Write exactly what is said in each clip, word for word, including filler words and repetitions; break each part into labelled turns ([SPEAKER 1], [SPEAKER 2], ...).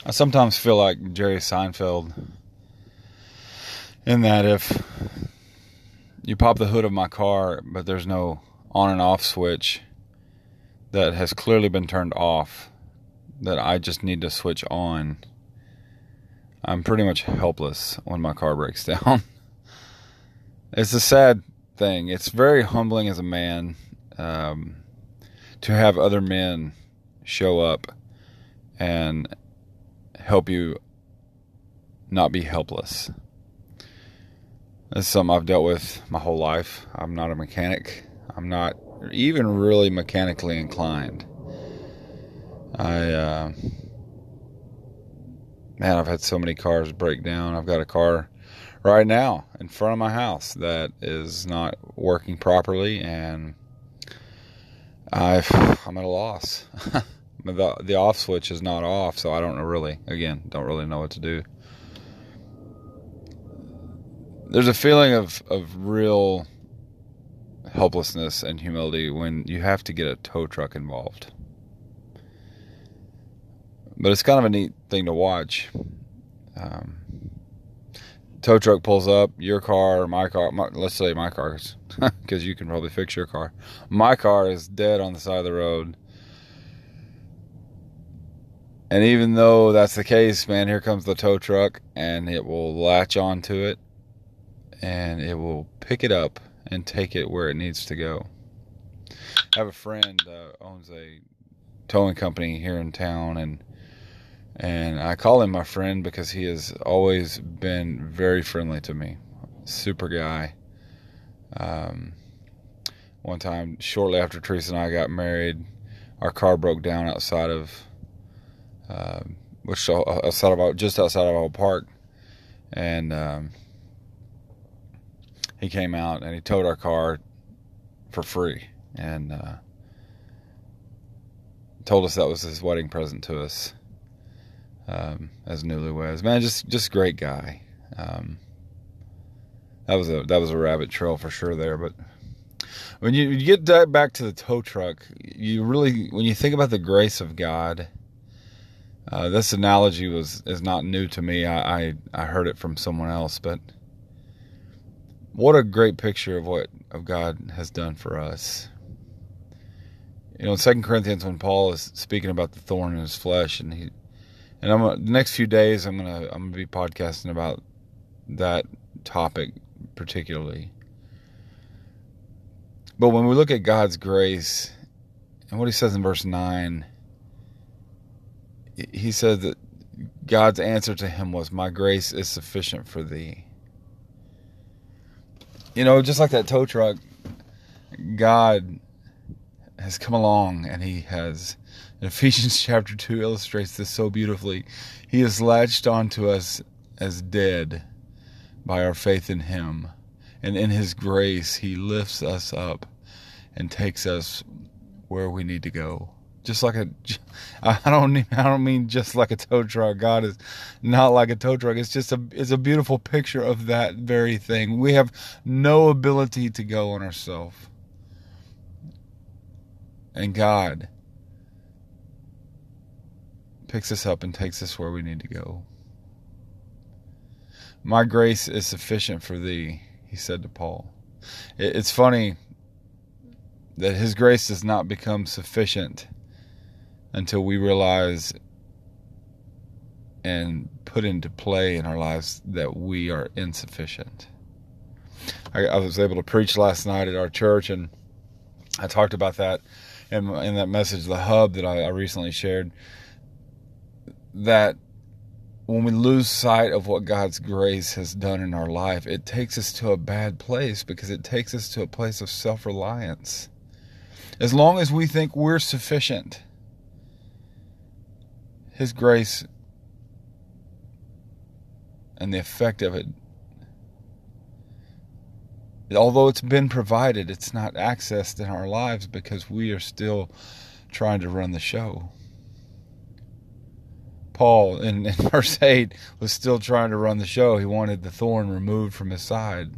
[SPEAKER 1] I sometimes feel like Jerry Seinfeld in that if you pop the hood of my car, but there's no on and off switch that has clearly been turned off, that I just need to switch on, I'm pretty much helpless when my car breaks down. It's a sad thing. It's very humbling as a man um, to have other men show up and help you not be helpless. That's something I've dealt with my whole life. I'm not a mechanic. I'm not even really mechanically inclined. I, uh, man, I've had so many cars break down. I've got a car right now in front of my house that is not working properly, and I've, I'm at a loss. the, the off switch is not off, so I don't know really, again, don't really know what to do. There's a feeling of, of real helplessness and humility when you have to get a tow truck involved. But it's kind of a neat thing to watch. Um, tow truck pulls up, your car, my car, my, let's say my car, because you can probably fix your car. My car is dead on the side of the road. And even though that's the case, man, here comes the tow truck, and it will latch onto it, and it will pick it up and take it where it needs to go. I have a friend uh, owns a towing company here in town, and and I call him my friend because he has always been very friendly to me. Super guy. Um, one time, shortly after Teresa and I got married, our car broke down outside of, uh, which outside of just outside of our park, and um, he came out and he towed our car for free, and uh, told us that was his wedding present to us um, as newlyweds. Man, just just great guy. Um, that was a that was a rabbit trail for sure there. But when you, you get back to the tow truck, you really, when you think about the grace of God, uh, this analogy was is not new to me. I, I I heard it from someone else, but what a great picture of what of God has done for us. You know, in Second Corinthians, when Paul is speaking about the thorn in his flesh, and he, and I'm the next few days, I'm gonna I'm gonna be podcasting about that topic particularly. But when we look at God's grace and what he says in verse nine, he says that God's answer to him was, "My grace is sufficient for thee." You know, just like that tow truck, God has come along and he has, in Ephesians chapter two illustrates this so beautifully, he has latched onto us as dead by our faith in him. And in his grace, he lifts us up and takes us where we need to go. Just like a, I don't mean, I don't mean just like a tow truck. God is not like a tow truck. It's just a, it's a beautiful picture of that very thing. We have no ability to go on ourselves. And God picks us up and takes us where we need to go. My grace is sufficient for thee, he said to Paul. It's funny that his grace does not become sufficient until we realize and put into play in our lives that we are insufficient. I, I was able to preach last night at our church, and I talked about that in, in that message, The Hub, that I, I recently shared, that when we lose sight of what God's grace has done in our life, it takes us to a bad place, because it takes us to a place of self-reliance. As long as we think we're sufficient, his grace and the effect of it, although it's been provided, it's not accessed in our lives because we are still trying to run the show. Paul, in, in verse eight, was still trying to run the show. He wanted the thorn removed from his side.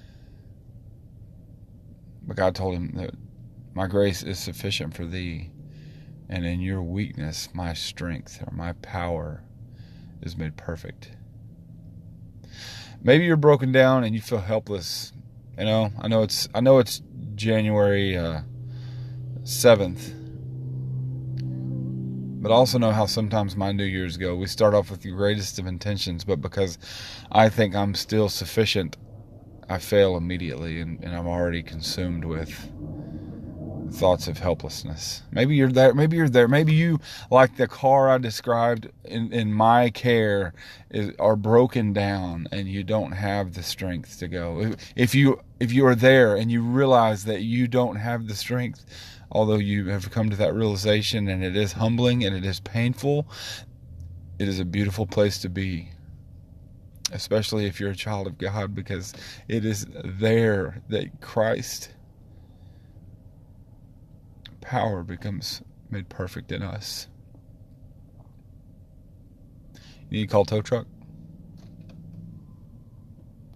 [SPEAKER 1] But God told him that my grace is sufficient for thee, and in your weakness my strength, or my power, is made perfect. Maybe you're broken down and you feel helpless. You know, I know it's I know it's January uh, seventh, but I also know how sometimes my New Year's go. We start off with the greatest of intentions, but because I think I'm still sufficient, I fail immediately, and, and I'm already consumed with thoughts of helplessness. Maybe you're there. Maybe you're there. Maybe you, like the car I described in, in my care, is, are broken down, and you don't have the strength to go. If you if you are there and you realize that you don't have the strength, although you have come to that realization, and it is humbling and it is painful, it is a beautiful place to be. Especially if you're a child of God, because it is there that Christ power becomes made perfect in us. You need to call tow truck?